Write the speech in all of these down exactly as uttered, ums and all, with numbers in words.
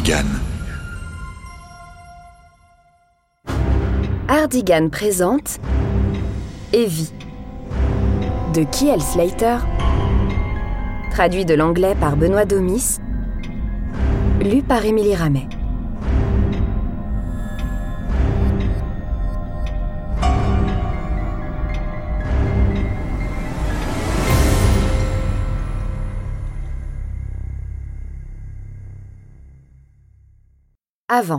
Hardigan. Hardigan présente Evie de Key L. Slater, traduit de l'anglais par Benoît Domis, lu par Émilie Ramet. Avant.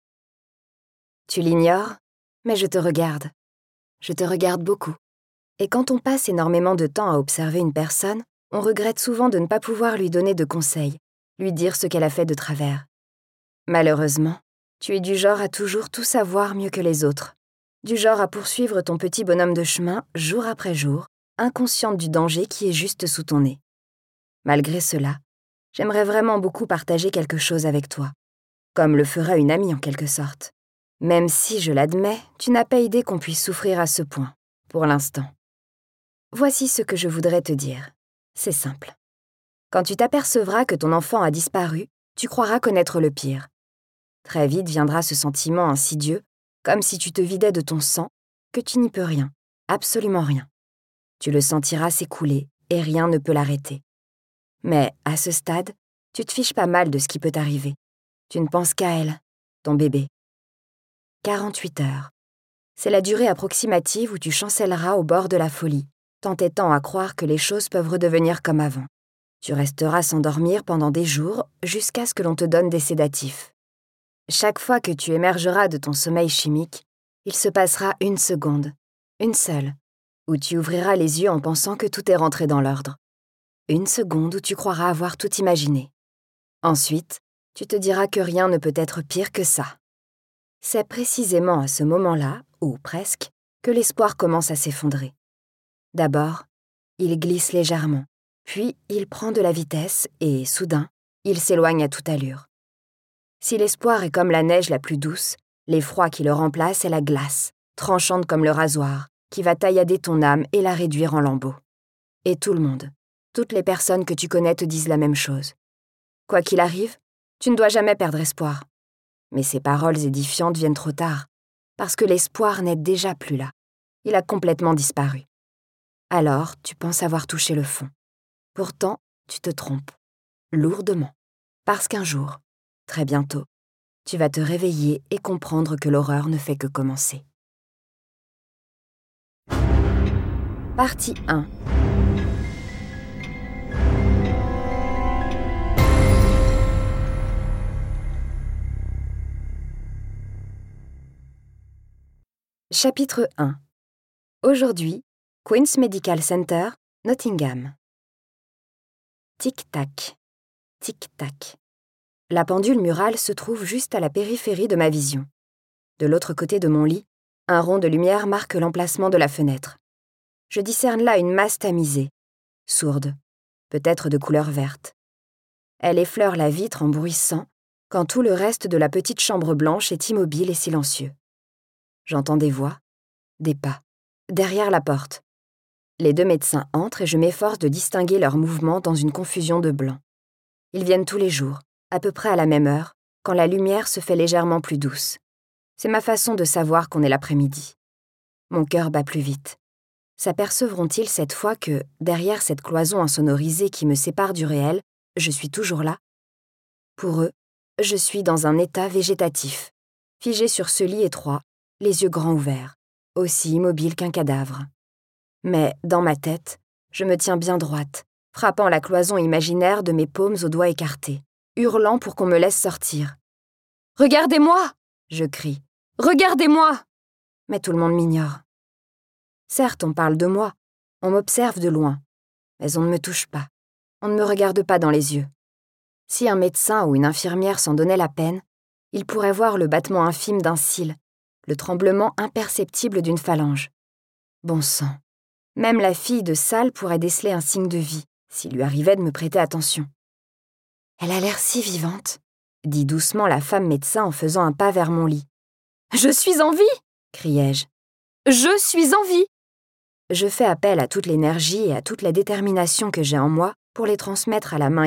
Tu l'ignores, mais je te regarde. Je te regarde beaucoup. Et quand on passe énormément de temps à observer une personne, on regrette souvent de ne pas pouvoir lui donner de conseils, lui dire ce qu'elle a fait de travers. Malheureusement, tu es du genre à toujours tout savoir mieux que les autres, du genre à poursuivre ton petit bonhomme de chemin jour après jour, inconsciente du danger qui est juste sous ton nez. Malgré cela, j'aimerais vraiment beaucoup partager quelque chose avec toi, comme le fera une amie en quelque sorte. Même si, je l'admets, tu n'as pas idée qu'on puisse souffrir à ce point, pour l'instant. Voici ce que je voudrais te dire. C'est simple. Quand tu t'apercevras que ton enfant a disparu, tu croiras connaître le pire. Très vite viendra ce sentiment insidieux, comme si tu te vidais de ton sang, que tu n'y peux rien, absolument rien. Tu le sentiras s'écouler et rien ne peut l'arrêter. Mais, à ce stade, tu te fiches pas mal de ce qui peut t'arriver. Tu ne penses qu'à elle, ton bébé. quarante-huit heures. C'est la durée approximative où tu chancelleras au bord de la folie, t'entêtant à croire que les choses peuvent redevenir comme avant. Tu resteras sans dormir pendant des jours jusqu'à ce que l'on te donne des sédatifs. Chaque fois que tu émergeras de ton sommeil chimique, il se passera une seconde, une seule, où tu ouvriras les yeux en pensant que tout est rentré dans l'ordre. Une seconde où tu croiras avoir tout imaginé. Ensuite, tu te diras que rien ne peut être pire que ça. C'est précisément à ce moment-là, ou presque, que l'espoir commence à s'effondrer. D'abord, il glisse légèrement, puis il prend de la vitesse et, soudain, il s'éloigne à toute allure. Si l'espoir est comme la neige la plus douce, l'effroi qui le remplace est la glace, tranchante comme le rasoir, qui va taillader ton âme et la réduire en lambeaux. Et tout le monde, toutes les personnes que tu connais te disent la même chose. Quoi qu'il arrive, tu ne dois jamais perdre espoir. Mais ces paroles édifiantes viennent trop tard, parce que l'espoir n'est déjà plus là. Il a complètement disparu. Alors, tu penses avoir touché le fond. Pourtant, tu te trompes. Lourdement. Parce qu'un jour, très bientôt, tu vas te réveiller et comprendre que l'horreur ne fait que commencer. Partie un. Chapitre un. Aujourd'hui, Queen's Medical Center, Nottingham. Tic-tac, tic-tac. La pendule murale se trouve juste à la périphérie de ma vision. De l'autre côté de mon lit, un rond de lumière marque l'emplacement de la fenêtre. Je discerne là une masse tamisée, sourde, peut-être de couleur verte. Elle effleure la vitre en bruissant, quand tout le reste de la petite chambre blanche est immobile et silencieux. J'entends des voix, des pas, derrière la porte. Les deux médecins entrent et je m'efforce de distinguer leurs mouvements dans une confusion de blanc. Ils viennent tous les jours, à peu près à la même heure, quand la lumière se fait légèrement plus douce. C'est ma façon de savoir qu'on est l'après-midi. Mon cœur bat plus vite. S'apercevront-ils cette fois que, derrière cette cloison insonorisée qui me sépare du réel, je suis toujours là? Pour eux, je suis dans un état végétatif, figé sur ce lit étroit, les yeux grands ouverts, aussi immobile qu'un cadavre. Mais, dans ma tête, je me tiens bien droite, frappant la cloison imaginaire de mes paumes aux doigts écartés, hurlant pour qu'on me laisse sortir. « Regardez-moi !» je crie. « Regardez-moi !» Mais tout le monde m'ignore. Certes, on parle de moi, on m'observe de loin, mais on ne me touche pas, on ne me regarde pas dans les yeux. Si un médecin ou une infirmière s'en donnait la peine, il pourrait voir le battement infime d'un cil, le tremblement imperceptible d'une phalange. Bon sang, même la fille de salle pourrait déceler un signe de vie, s'il lui arrivait de me prêter attention. « Elle a l'air si vivante », dit doucement la femme médecin en faisant un pas vers mon lit. « Je suis en vie !» criai-je. « Je suis en vie !» Je fais appel à toute l'énergie et à toute la détermination que j'ai en moi pour les transmettre à la main